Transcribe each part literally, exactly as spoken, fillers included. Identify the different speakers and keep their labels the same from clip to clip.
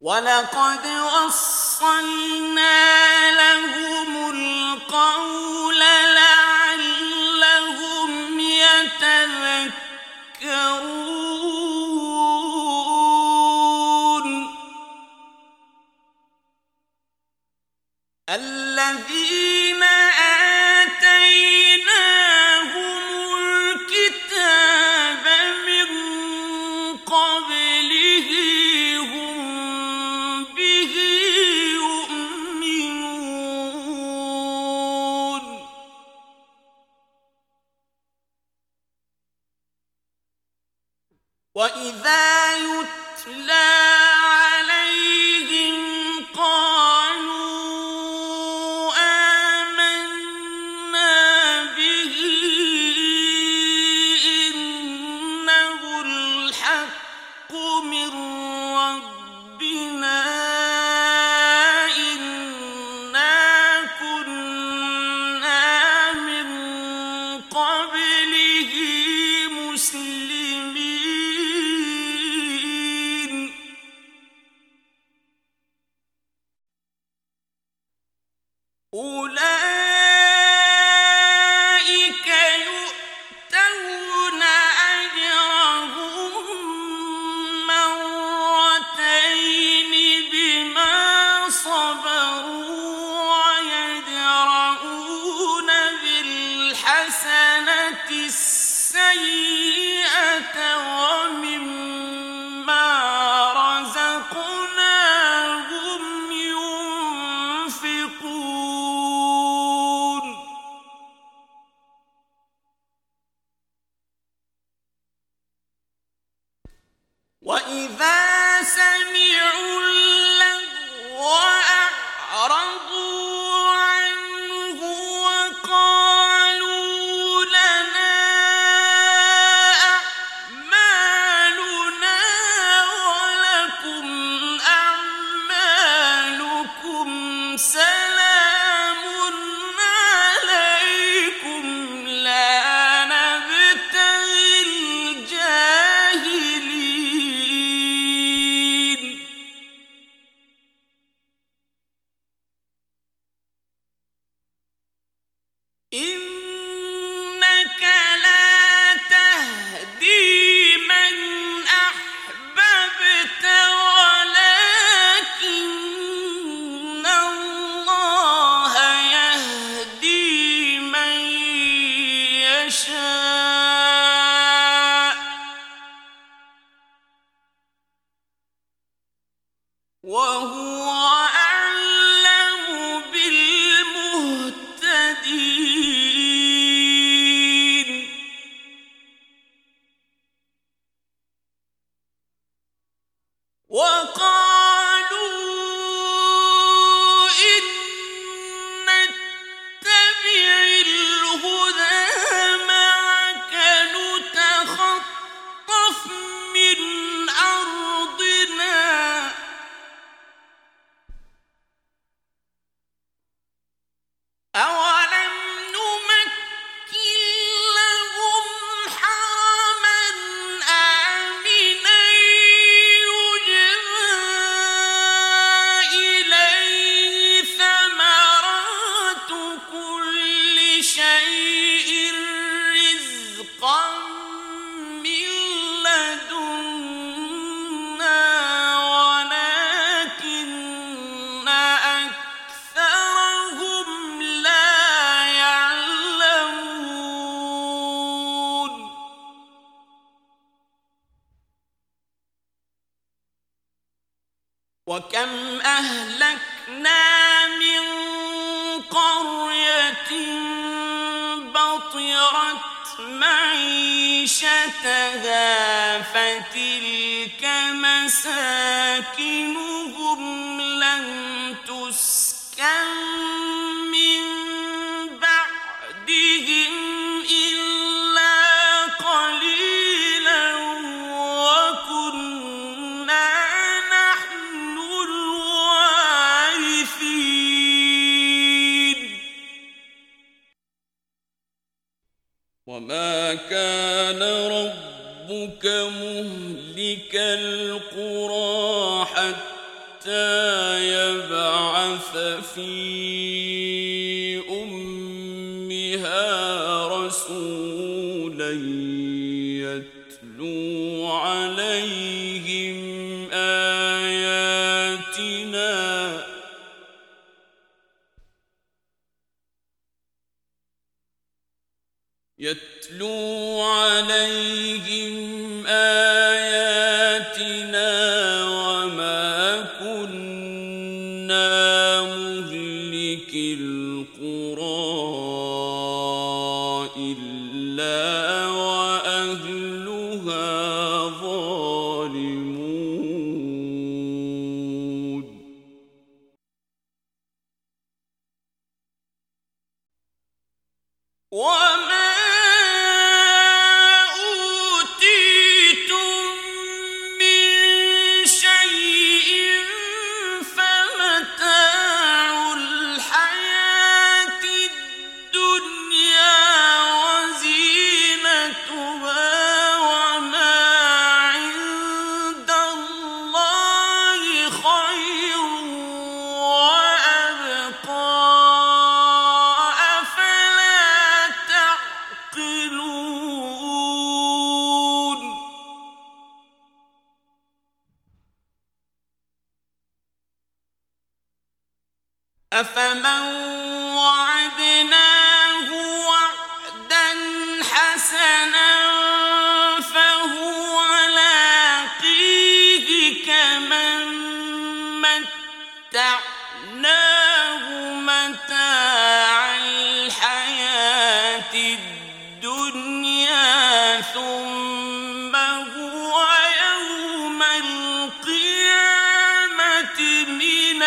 Speaker 1: وَلَقَدْ وَصَّلْنَا لَهُمُ الْقَوْلَ لَعَلَّهُمْ يَتَذَكَّرُونَ الَّذِينَ آتَيْنَاهُمُ الْكِتَابَ مِنْ قَبْلِهِ هُمْ بِهِ يُؤْمِنُونَ وَإِذَا يُتْلَى عَلَيْهِمْ قَالُوا آمَنَّا بِهِ إِنَّهُ الْحَقُّ مِنْ رَبِّنَا إِنَّا كُنَّا مِنْ قَبْلِهِ مُسْلِمِينَ أُولَئِكَ يُؤْتَوْنَ أَجْرَهُم مَّرَّتَيْنِ بِمَا صَبَرُوا وَيَدْرَءُونَ بِالْحَسَنَةِ السَّيِّئَةَ وَمِمَّا رَزَقْنَاهُمْ يُنفِقُونَ وَإِذَا سَمِعُوا اللَّغْوَ أَعْرَضُوا عَنْهُ وَقَالُوا لَنَا أَعْمَالُنَا وَلَكُمْ أَعْمَالُكُمْ سَلَامٌ عَلَيْكُمْ لَا نَبْتَغِي الْجَاهِلِينَ إِنَّكَ لَا تَهْدِي مَنْ أَحْبَبْتَ وَلَكِنَّ اللَّهَ يَهْدِي مَن يَشَاءُ وَهُوَ أَعْلَمُ بِالْمُهْتَدِينَ وَقَالُوا إِن نَّتَّبِعِ الْهُدَىٰ مَعَكَ نُتَخَطَّفْ مِنْ أَرْضِنَا أَوَلَمْ نُمَكِّن لَّهُمْ حَرَمًا آمِنًا يُجْبَىٰ إِلَيْهِ ثَمَرَاتُ كُلِّ شَيْءٍ رِّزْقًا مِّن لَّدُنَّا وَلَٰكِنَّ أَكْثَرَهُمْ لَا يَعْلَمُونَ وَكَمْ أَهْلَكْنَا مِن قَرْيَةٍ بَطِرَتْ مَعِيشَتَهَا فَتِلْكَ مَسَاكِنُهُمْ لَمْ تُسْكَن مِّن بَعْدِهِمْ إِلَّا قَلِيلًا وَكُنَّا نَحْنُ الْوَارِثِينَ وَمَا كَانَ رَبُّكَ مُهْلِكَ الْقُرَىٰ حَتَّىٰ يبعث في أمها رسولا يتلو عليهم آياتنا يتلو عليهم آياتنا وما كنا مهلكي القرى إلا وأهلها ظالمون وما أفمن وعدناه وعدا حسنا فهو لاقيه كمن متعناه متاع الحياة الدنيا ثم هو يوم القيامة من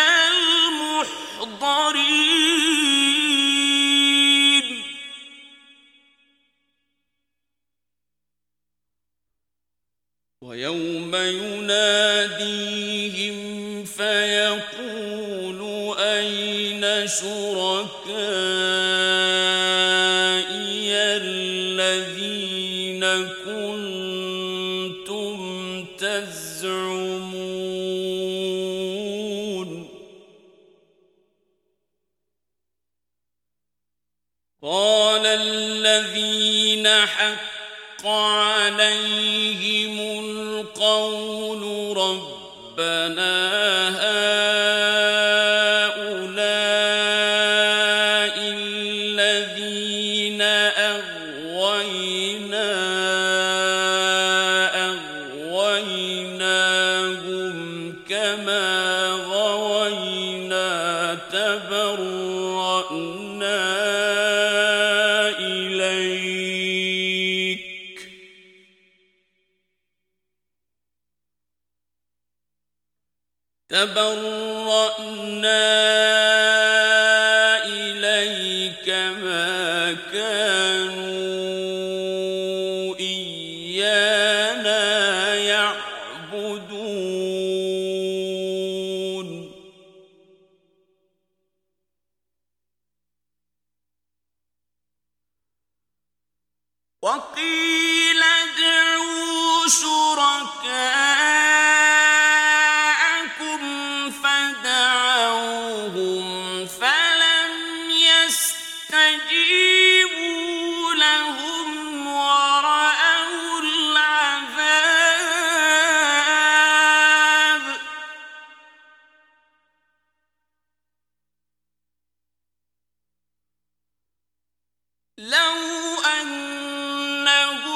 Speaker 1: المحضرين ويوم يناديهم فيقول أين شركائي الذين كنتم تزعمون قال الذين حق عليهم القول ربنا هؤلاء الذين أغوينا أغويناهم كما غوينا تبرأنا تبرأنا إليك ما كانوا إيانا يعبدون وقيل ادعوا شركاءكم فدعوهم فلم يستجيبوا لهم ورأوا العذاب لو أنهم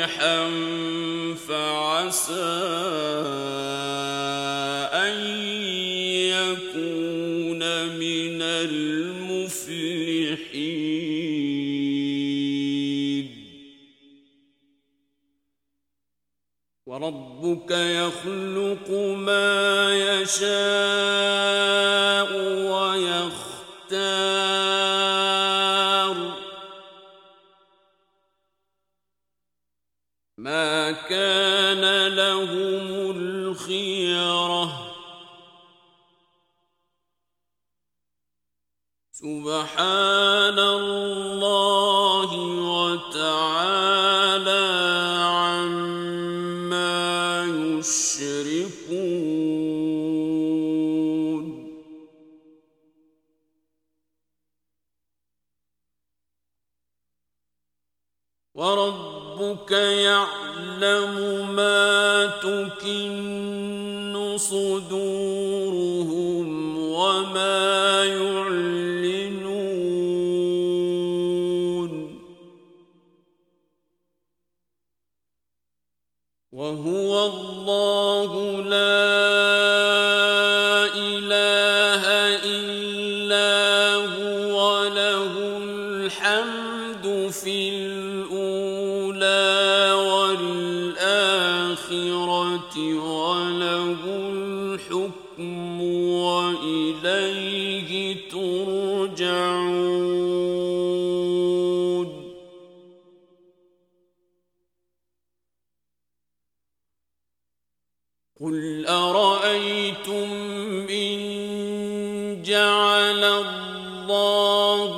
Speaker 1: صالحا فعسى أن يكون من المفلحين وربك يخلق ما يشاء ويختار ما كان لهم الخيرة سبحان الله وتعالى عما يشركون وربك يعلم ما تكن صدورهم وما يعلنون وهو الله لا إله إلا هو له الحمد في الأولى والآخرة وله الحكم وإليه ترجعون قل أرأيتم إن جعل الله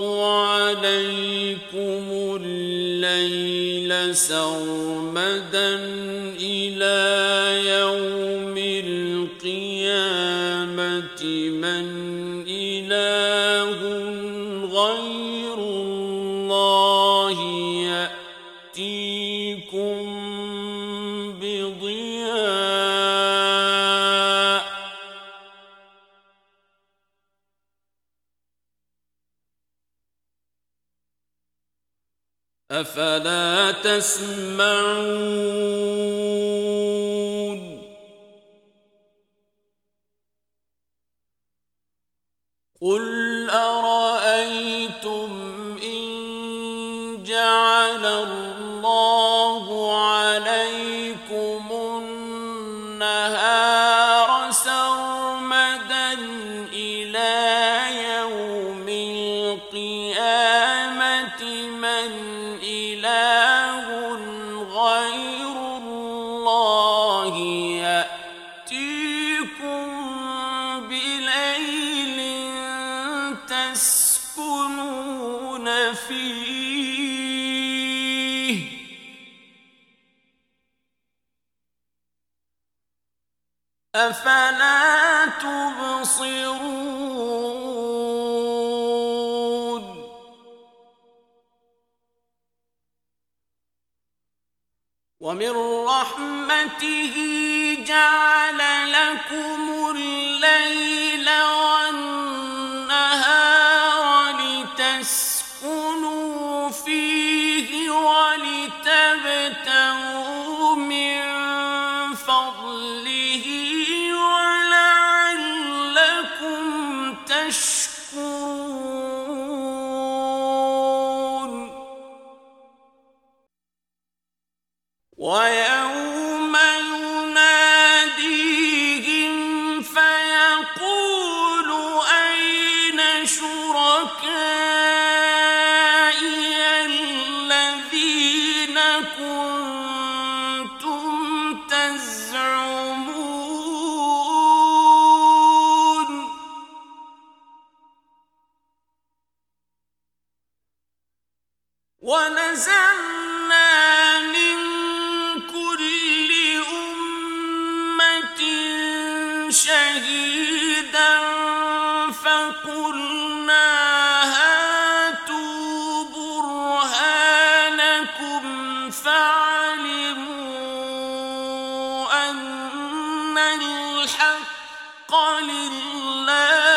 Speaker 1: عليكم الليل سرمدا إلى يوم القيامة من إله غير الله يأتيكم بضياء أفلا تسمعون قل أرأيتم إن جعل الله عليكم النهار سرمدا إلى يوم القيامة من إله غير الله يأتيكم بليل تسكنون فيه أفلا تبصرون ومن رحمته جعل لكم الليل والنهار لتسكنوا فيه ولتبتغوا من فضله ولعلكم تشكرون ويوم يناديهم فيقول أين شركائي الذين كنتم تزعمون ونزعنا من كل أمة شهيدا فقلنا هاتوا برهانكم فعلموا أن الحق لله